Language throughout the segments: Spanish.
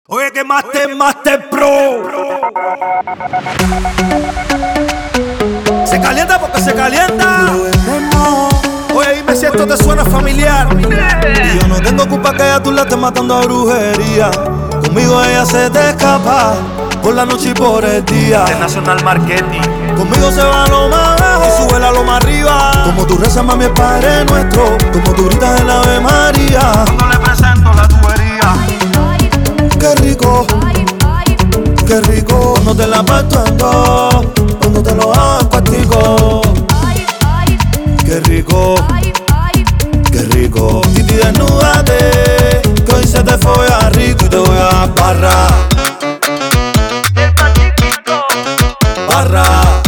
Oye, que Master Pro. Se calienta porque se calienta. Oye, dime si esto te suena familiar. Y yo no tengo culpa que ella tú la estés matando a brujería. Conmigo ella se te escapa por la noche y por el día. International Marketing. Conmigo se va a lo más abajo y sube a lo más arriba. Como tú rezas, mami, es Padre Nuestro. Como tú gritas el Ave María. Cuando le presento la tubería. Qué rico, qué rico. Cuando te la parto en dos, cuando te lo hago en cuartico. Qué rico, qué rico. Titi, desnúdate, que hoy se te fue a rico y te voy a barrar. Barra.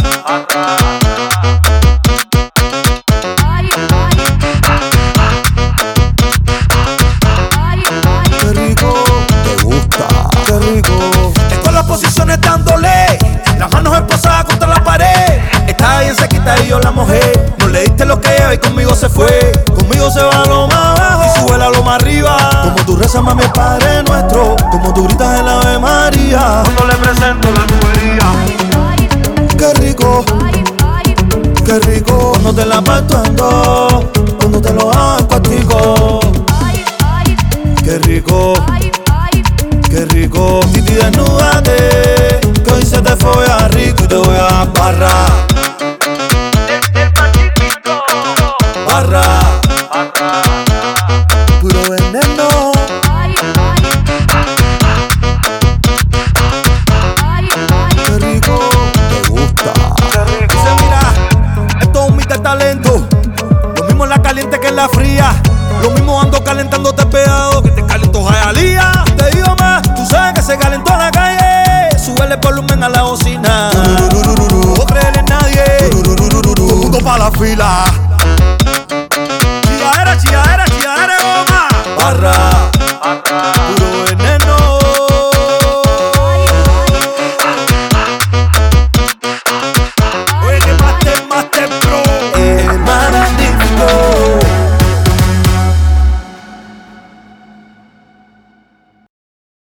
Qué rico, te gusta, qué rico. Estoy en las posiciones dándole, las manos esposadas contra la pared. Está bien sequita y yo la mojé. No le diste lo que ella y conmigo se fue. Conmigo se va a lo más abajo y sube a lo más arriba. Como tú rezas, mami, es Padre Nuestro. Como tú gritas el Ave María. Cuando le presento la tubería. Qué rico, qué rico. Cuando te la parto en dos, cuando te lo hago en cuartico. Qué rico, qué rico. Titi, desnúdate, que hoy se te fue a rico y te voy a barrar. Barra, puro veneno. Qué rico, te gusta. Dice, mira, esto es un mito de talento. Lo mismo en la caliente que en la fría. Lo mismo ando calentándote pegado que te calentó Jayalía. Te digo más, tú sabes que se calentó en la calle. Súbele el volumen a la bocina. No creerle en nadie. Todo el mundo pa' la fila.